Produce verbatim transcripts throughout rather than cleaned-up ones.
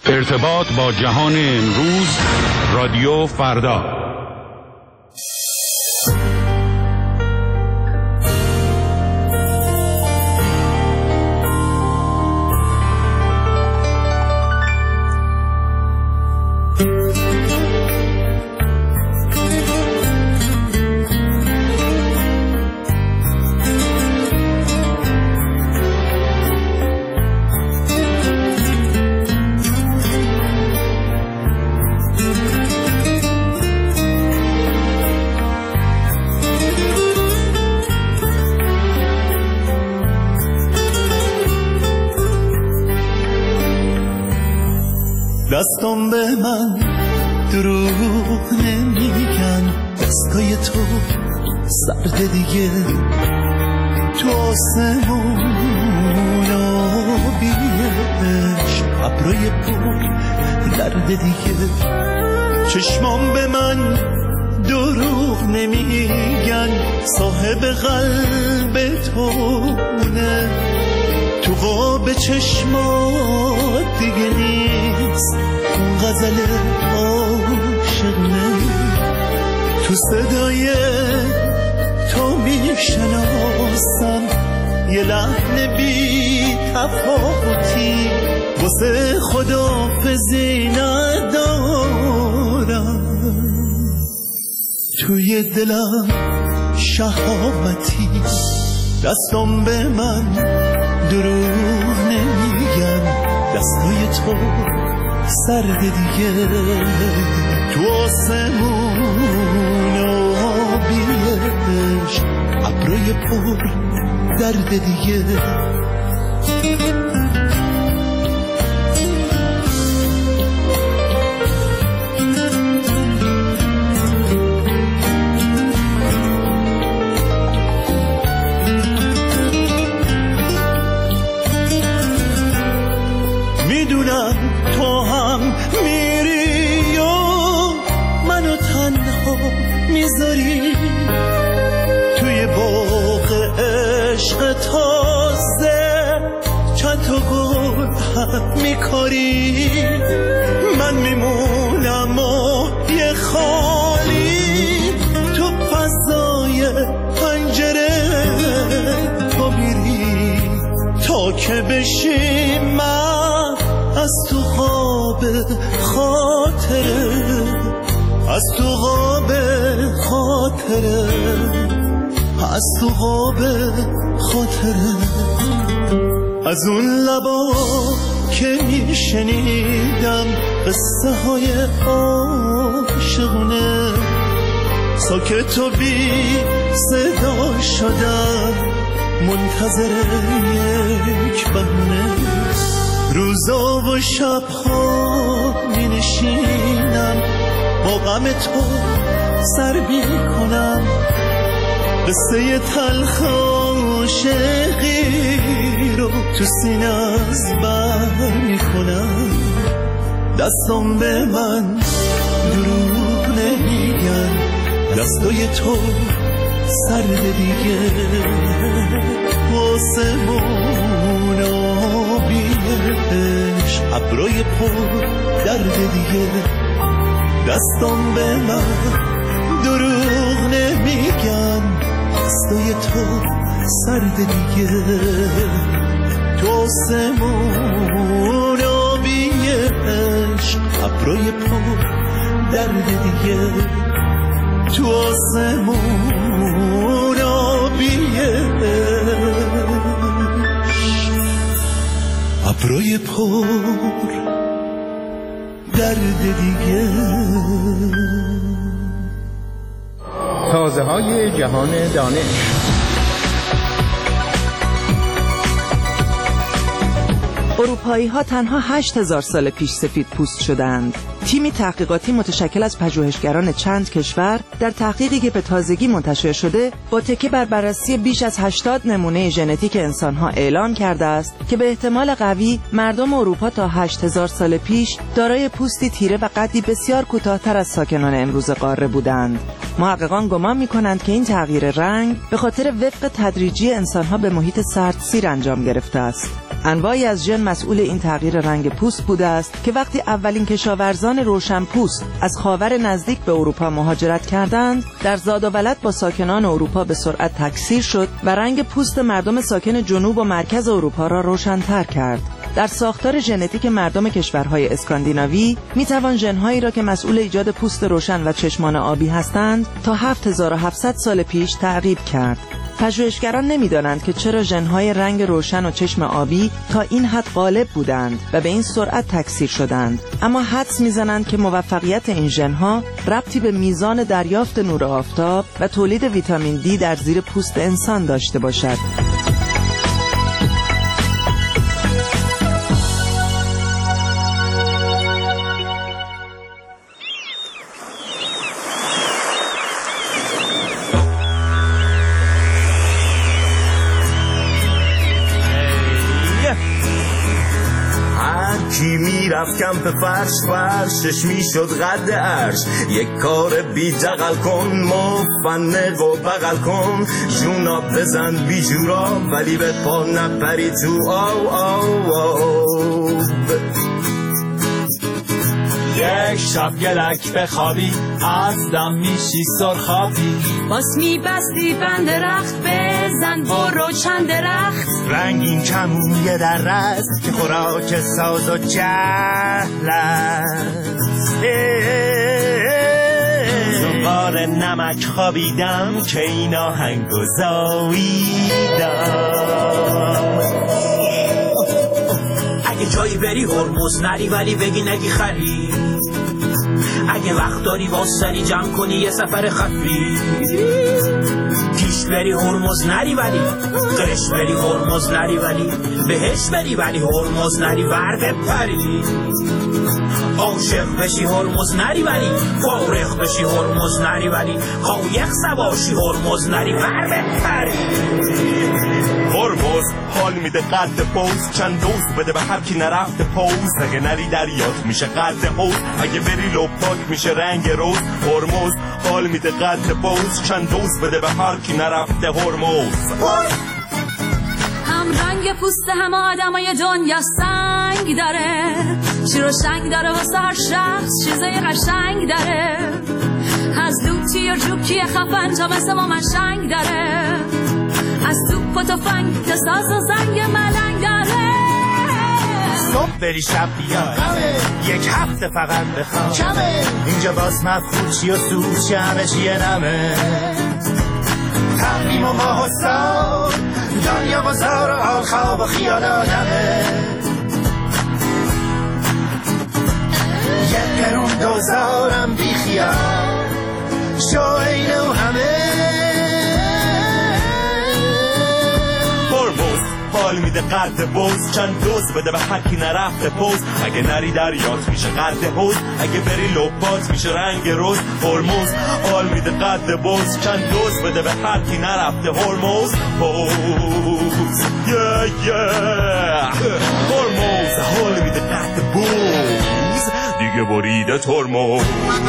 ارتباط با جهان امروز، رادیو فردا. دستم به من دروغ نمیگن، دستای تو سرد دیگه، تو آسمون آبیش ابروی پر درد دیگه. چشمام به من دروغ نمیگن، صاحب قلب تونه، تو قاب چشمات دیگه نیست اون غزل عاشقونه. تو صدای تو میشناسم یه لحن بی تفاوتی، واسه خداحافظی ندارم، توی دلم شهامتی. دستم به من دروغ نمیگن، دستای تو سرد دیگه، تو آسمون آبیش ابروی پر درد دیگه. میدونم تو هم میری و منو تنها میذاری، توی باغ عشق تازه چند تا گل هم میکاری. من میمونم و یه خالی تو فضای پنجره، تو میری تا که بشی من از تو خواب خاطره، از تو خواب خاطره، از تو خواب خاطره. از اون لبا که میشنیدم قصه های عاشقونه، ساکت و بی صدا شدم منتظر یک بهونه. روزا و شبها می نشینم با غم تو سر می کنم، قصه تلخ عاشقی رو تو سینه از بر می کنم. دستم به من دروغ نمیگن، دستای تو سرد دیگه، آسمون آبیش ابروی پر درد دیگه. دستم به من دروغ نمیگن، دستای تو سرد دیگه، تو آسمون آبیش ابروی پر درد دیگه، تو آسمون آبیش ابروی پر درد دیگه. تازه های جهان دانش. اروپایی ها تنها هشت هزار سال پیش سفید پوست شدند. تیمی تحقیقاتی متشکل از پژوهشگران چند کشور در تحقیقی که به تازگی منتشر شده با تکیه بر بررسی بیش از هشتاد نمونه ژنتیک انسان‌ها اعلام کرده است که به احتمال قوی مردم اروپا تا هشت هزار سال پیش دارای پوستی تیره و قدی بسیار کوتاه‌تر از ساکنان امروز قاره بودند. محققان گمان می‌کنند که این تغییر رنگ به خاطر وفق تدریجی انسان‌ها به محیط سردسیر انجام گرفته است. انواعی از ژن مسئول این تغییر رنگ پوست بوده است که وقتی اولین کشاورزان روشنپوست از خاور نزدیک به اروپا مهاجرت کردند، در زاد و ولد با ساکنان اروپا به سرعت تکثیر شد و رنگ پوست مردم ساکن جنوب و مرکز اروپا را روشن‌تر کرد. در ساختار ژنتیک مردم کشورهای اسکاندیناوی میتوان ژن‌هایی را که مسئول ایجاد پوست روشن و چشمان آبی هستند تا هفت هزار و هفتصد سال پیش تعقیب کرد. پژوهشگران نمی‌دانند که چرا ژن‌های رنگ روشن و چشم آبی تا این حد غالب بودند و به این سرعت تکثیر شدند، اما حدس می‌زنند که موفقیت این ژن‌ها ربطی به میزان دریافت نور آفتاب و تولید ویتامین دی در زیر پوست انسان داشته باشد. کی میرفت کمپ فرش فرشش میشد قد عرش. یک کار بی دقل کن، مفنق و بغل کن، جونا بزن بی جورا ولی به پا نپری تو آو آو آو. یک شب گلک بخوابی از دم میشی سرخابی، باز میبستی بند درخت بزن برو چند درخت. رنگین کمونیه در رز که خوراک ساز و جهل است. زنبار نمک خوابیدم که این آهنگ گذاریدم. اگه جایی بری هرمز نری ولی بگی نگی خری. اگه وقت داری واسری جمع کنی یه سفر خفی. پیش بری هرمز نری ولی قش بری هرمز نری ولی بهش بری ولی هرمز نری ور بپری. عاشق بشی هرمز نری ولی فارغ بشی هرمز نری ولی قایق سواشی هرمز نری ور بپری. هرمز حال میده قد پوز، چند دوز بده به هر کی نرفته پوز. اگه نری دریات میشه قد حوز، اگه بری لپاک میشه رنگ روز. هرمز حال میده قد پوز، چند دوز بده به هر کی نرفته هرمز. هم رنگ پوست همه آدمای دنیا سنگ داره، شیر و شنگ داره واسه هر شخص چیزای قشنگ داره. از لوتی و جوکی خفن تا مثل ما منشنگ داره، از توپ و تفنگ تا ساز و زنگ ملنگ داره. صبح بری شب بیای یک هفته فقط بخواب کمه. اینجا باز مفروشی و سوچی همه چیه نمه. تقویم و ماه و سال دنیا و زار و آل خواب و خیال آدمه. یک قرون دوزارم بی خیال شو اینو همه. حال میده قد بوز، چند دوز بده به هر کی نرفته پوز. اگه نری دریات میشه قد حوز، اگه بری لپات میشه رنگ روز. هرمز حال میده قد بوز، چند دوز بده به هر کی نرفته هرمز پوز. yeah, yeah. هرمز حال میده قد بوز، دیگه بریده ترمز.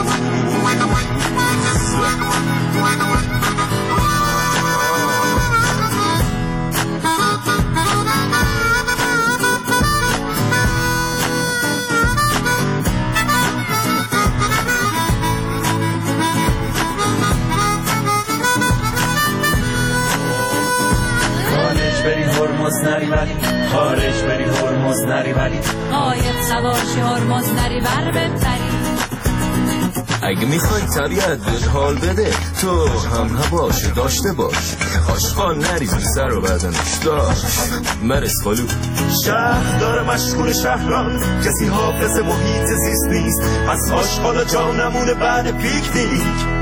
هرمز نری ولی خارج بری هرمز نری ولی قایق سواشی هرمز نری ور بپری. اگه میخوای طبیعت بهت حال بده تو هم هواشو داشته باش. آشقان نریزی سر و بدنش داشت مرس خالو. شهر داره مشغول شهران، کسی حافظ محیط زیست نیست. پس آشقال جا نمونه بعد پیکنیک.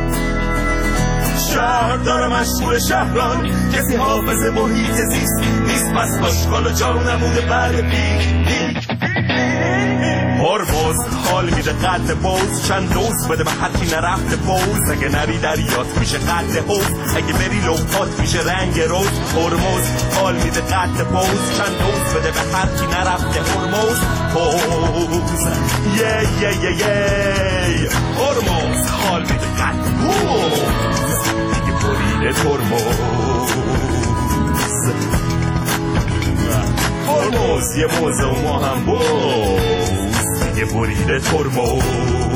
شهر داره مشغول شهران، کسی حافظ محیط زیست نیست. پس آشغال جا نمونه بعد پیکنیک. هرمز حال میده قد بوز، چند دوز بده به هر کی نرفته پوز. اگه نری دریات میشه قد حوز، اگه بری لپات میشه رنگ روز. هرمز حال میده قد بوز، چند دوز بده به هر کی نرفته هرمز پوز. یه یه یه یه هرمز حال میده قد بوز، دیگه بریده ترمز. هرمز موز یه موز و ما هم بوز دیگه بریده ترمز.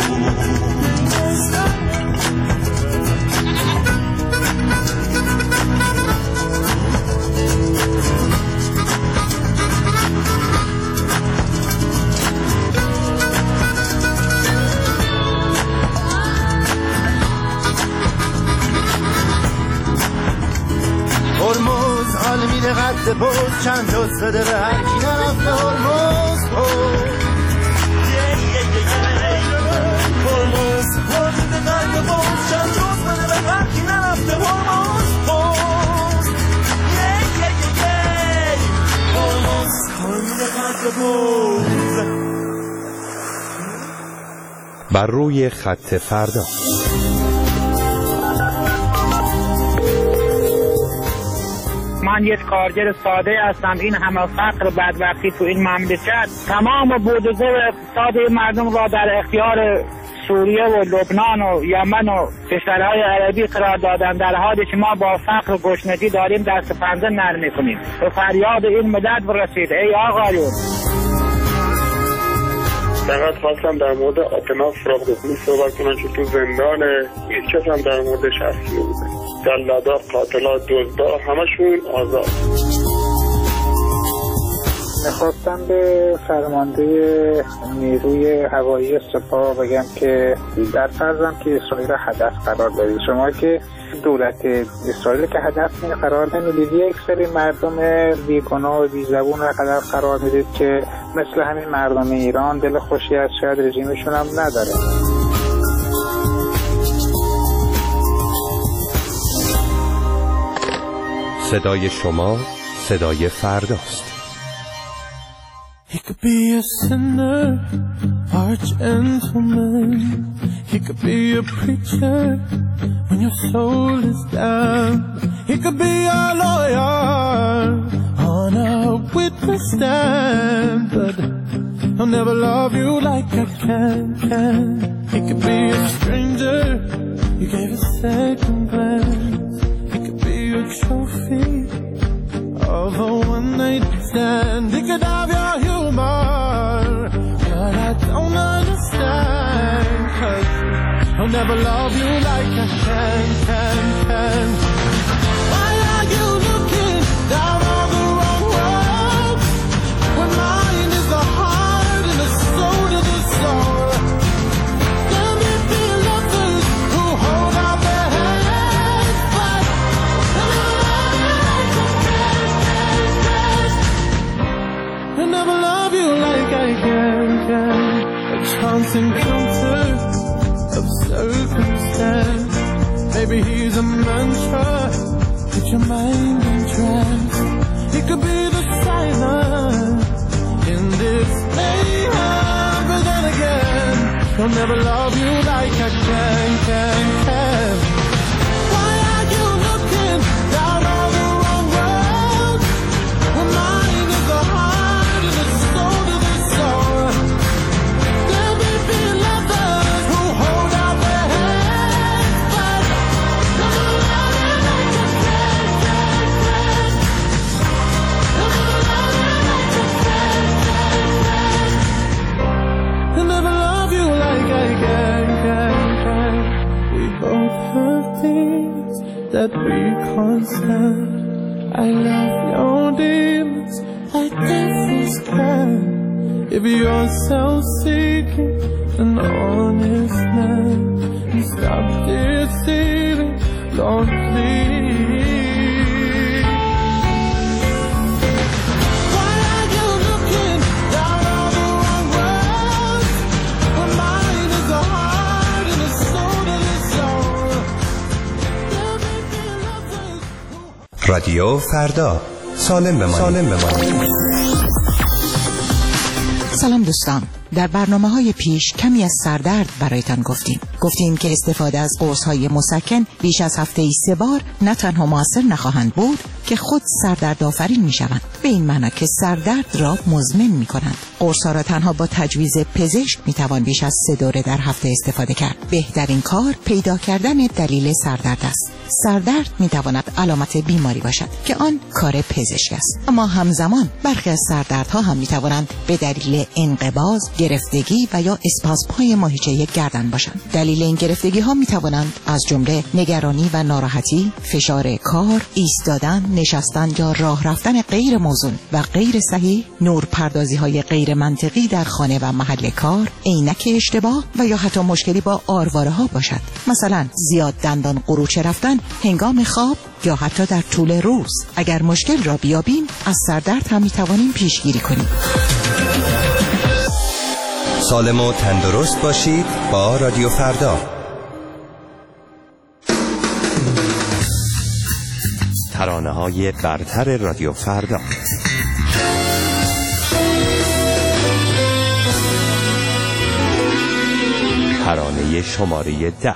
هرمز حال میده قد بوز چند دوست داده به هر کی نرفته هرمز هرمز حال میده قد بوز چند دوست داده به هر کی نرفته هرمز هرمز حال میده قد بوز. بر روی خط فردا. من یک کارگر ساده هستم. این همه فقر و بدبختی تو این مملکت تمام بودجه اقتصاد مردم را در اختیار سوریه و لبنان و یمن و کشورهای عربی قرار دادن، در حالی که ما با فقر و گشنگی داریم دست پنجه نرم می‌کنیم. به فریاد این ملت برسید ای آقایون. فقط خواستم در مورد آتنا فراغ‌دخلی صحبت کنم که تو زندانه، هیچ کس هم در موردش حرفی نمی‌زنه. جلادا، قاتلا، دزدا همشون آزاد. میخواستم به فرمانده نیروی هوایی سپاه بگم که در فرضم که اسرائیل هدف قرار دارید، شما که دولت اسرائیل که هدف قرار نمیدید، یک سری مردم بیگناه و بیزبون را هدف قرار میدید که مثل همین مردم ایران دل خوشی از شاید رژیمشون هم نداره. صدای شما صدای فرداست. He could be a sinner or a gentleman. He could be a preacher when your soul is down. He could be a lawyer on a witness stand, but I'll never love you like I can, can. He could be a stranger you gave a second glance. He could be a trophy of a one-night stand. He could have your humor, but I don't understand, 'cause I'll never love you like I can, can, can. Why are you looking down on the wrong road when mine is the heart and the soul to the soul? There may be lovers who hold out their hands, but I'll never love you like I can, can. A chance encounter of circumstance. Maybe he's a mantra, put your mind in trance. He could be the silence in this mayhem, but then again, I'll never love you like I can, can, can. Why are you looking down on the wrong road when mine is the heart and the soul to the soul? There may be lovers who hold out their hands, but never love you like I can, can, can. Never love you like I can, can, can. I'll never love you like I can, can, can. We both have things that we can't stand. I love your demons like devils can. If you're self-seeking, an honest man, and stop deceiving, Lord, please. Why are you looking down on the wrong road when mine is the heart and the soul to the soul? There may be lovers who... رادیو فردا، سالم بمانید. سالم بمانید. سلام دوستان، در برنامه‌های پیش کمی از سردرد برایتان گفتیم. گفتیم که استفاده از قرص‌های مسکن بیش از هفته‌ای سه بار نه تنها مؤثر نخواهند بود که خود سردرد آفرین می‌شوند، به این معنی که سردرد را مزمن می‌کنند. قرص‌ها را تنها با تجویز پزشک می‌توان بیش از سه دوره در هفته استفاده کرد. بهترین کار پیدا کردن دلیل سردرد است. سردرد می‌تواند علامت بیماری باشد که آن کار پزشک است، اما همزمان برخی از سردردها هم می‌توانند به دلیل انقباض، گرفتگی و یا اسپاسم‌های ماهیچه گردن باشند. دلیل این گرفتگی‌ها می‌توانند از جمله نگرانی و ناراحتی، فشار کار، ایستادن، نشستن یا راه رفتن غیر موزون و غیر صحیح، نورپردازی‌های غیر منطقی در خانه و محل کار، عینک اشتباه و یا حتی مشکلی با آرواره‌ها باشد. مثلا زیاد دندان قروچه رفتن هنگام خواب یا حتی در طول روز. اگر مشکل را بیابیم از سردرد هم می‌توانیم پیشگیری کنیم. سالم و تندرست باشید با رادیو فردا. ترانه‌های برتر رادیو فردا. ترانه شماره ده.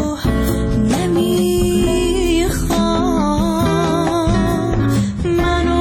منو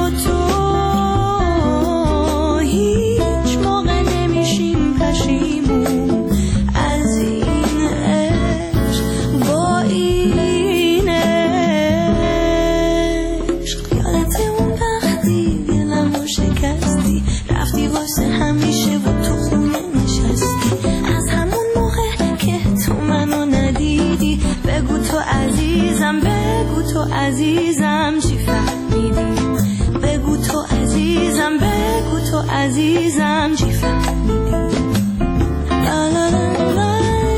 تو عزیزم چی فهمیدی، بگو تو عزیزم، بگو تو عزیزم چی فهمیدی. لا لا لا لا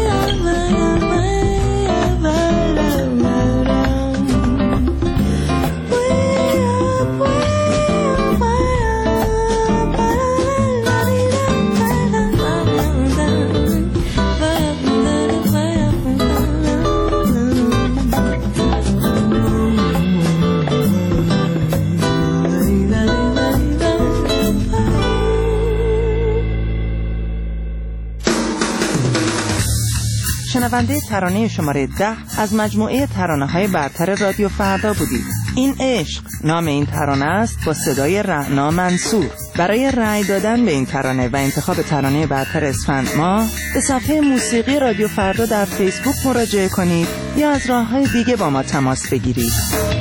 شنونده ترانه شماره ده از مجموعه ترانه‌های برتر رادیو فردا بودید. این عشق نام این ترانه است با صدای رعنا منصور. برای رأی دادن به این ترانه و انتخاب ترانه برتر اسفند ماه به صفحه موسیقی رادیو فردا در فیسبوک مراجعه کنید یا از راه‌های دیگه با ما تماس بگیرید.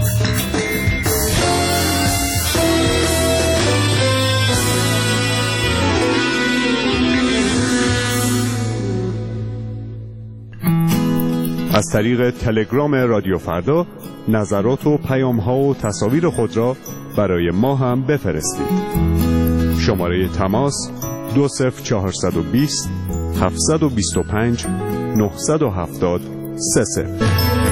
از طریق تلگرام رادیو فردا نظرات و پیام‌ها و تصاویر خود را برای ما هم بفرستید. شماره تماس دو صفر چهارصد و بیست هفتصد و بیست و پنج نهصد و هفتاد سه صفر.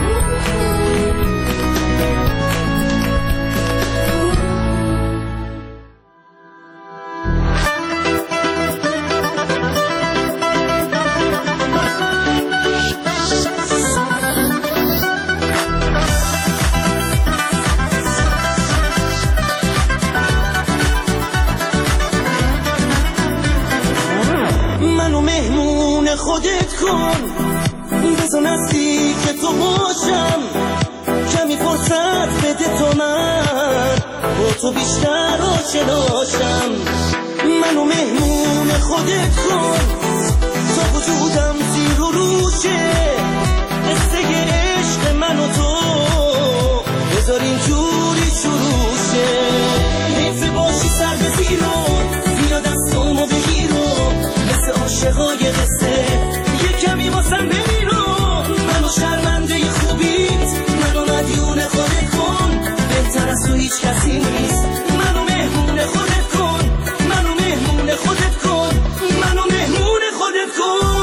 خودت کن بزن نزدیک تو باشم، کمی فرصت بده تو من با تو بیشتر آشناشم. منو مهمون خودت کن تا وجودم زیر و روشه، قصه عشق من و تو بذار اینجوری شروع شه. حیف باشی سر به زیرو بیا دستامو بگیرو، مثل عاشقای قصه یه کمی واسم بمیرو. منو شرمنده خوبیت، منو مدیون خودت کن، بهتر از تو هیچ کسی نیست. منو مهمون خودت کن، منو مهمون خودت کن، منو مهمون خودت کن.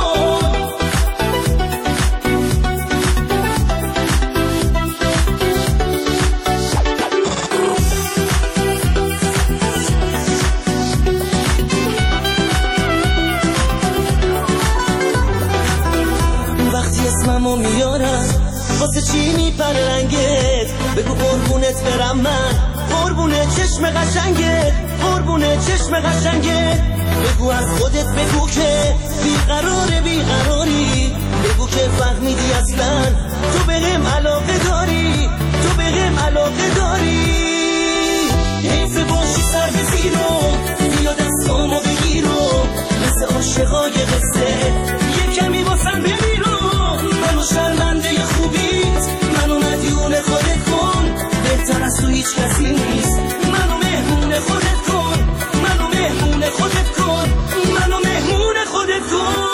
اسممو میارم واسه چی میپره رنگت، بگو قربونت برم من، قربونه چشم قشنگت، قربونه چشم قشنگت. بگو از خودت بگو که بیقراره بیقراری، بگو که فهمیدی اصلا تو بهم علاقه داری، تو بهم علاقه داری. حیف باشی سر به زیرو بیا دستامو بگیرو، مثل عاشقای قصه یه کمی واسم بمیرو. منو شرمنده خوبیت، منو مدیون خودت کن، بهتر از تو هیچ کسی نیست. منو مهمون خودت کن، منو مهمون خودت کن، منو مهمون خودت کن.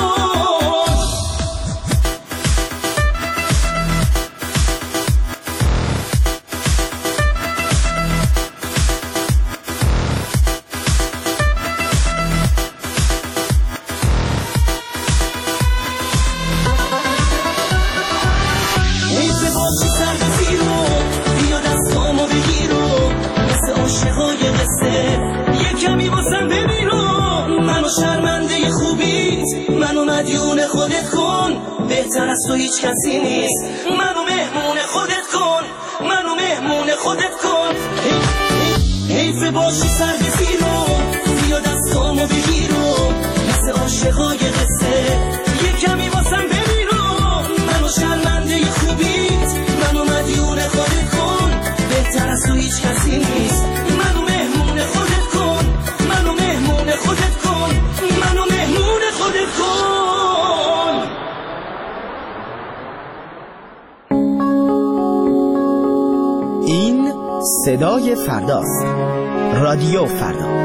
شرمنده خوبیت، منو مدیون خودت کن، بهتر از تو هیچ کسی نیست. منو مهمون خودت کن، منو مهمون خودت کن. حیف باشی سر به زیرو بیا دستامو بگیرو، مثل عاشقای قصه یه کمی واسم بمیرو. منو شرمنده خوبیت، منو مدیون خودت کن، بهتر از تو هیچ کسی نیست. منو مهمون خودت کن، منو مهمون خودت کن، منو مهمون خودت کن. این صدای فرداست، رادیو فردا.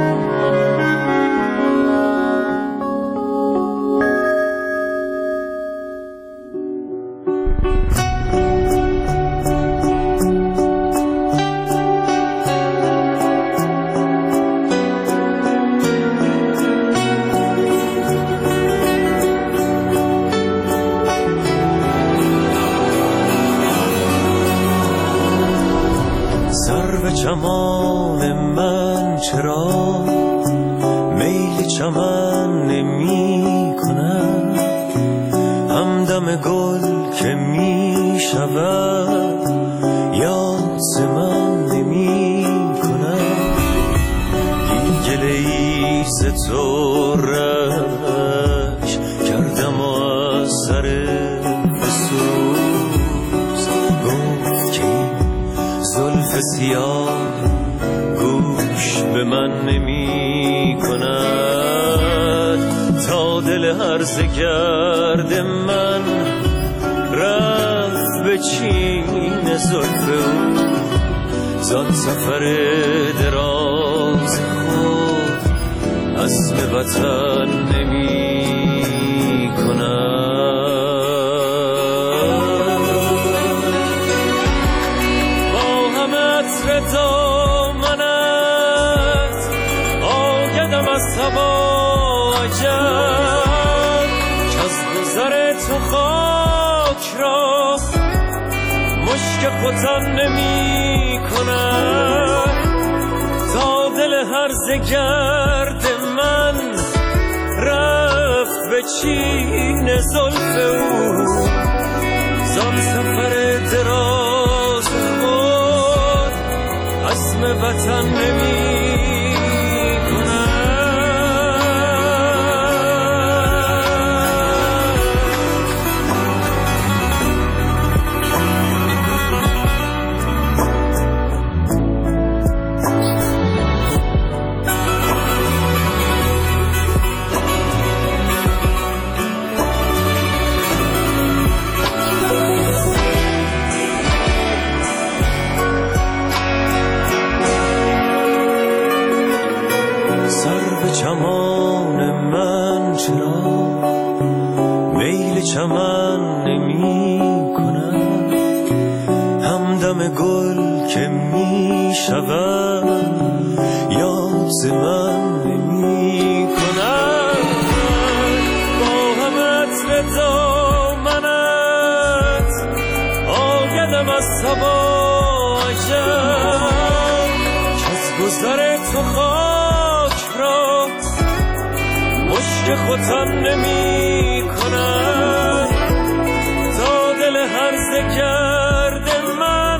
سرو چمان من چرا میل چمن نمی کنم، همدم گل که می شود یاد ز من نمی کنم. گله ای ز تو رش کردم و از سر بسوز، گفت که این زلف سیاه گوش به من نمی کند، تا دل هرزه گرد من رفت به چین زلف او، زان سفر دراز خود عزم وطن نمی کند. با همه عطر دامنت آگدم از صبا عجب، چز گذر تو خاک را مشک ختن نمی کند، تا دل هرزه گرد من رفت به چین زلف او، زان سفر دراز خود عزم وطن نمی چمان من چرا میل چمن نمی کنم، همدم گل که می شود یاد ز من نمی کنم. با همه عطر دامنت آگدم از صبا عجب، کز گذر تو خاک را مشک ختن نمی کنم، تا دل هرزه گرد من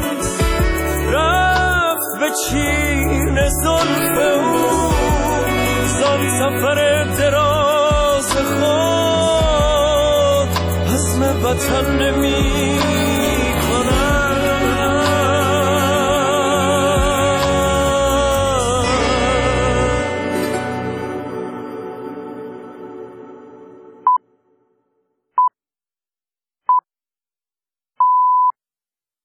رفت به چین زلف او، زان سفر دراز خود عزم وطن نمی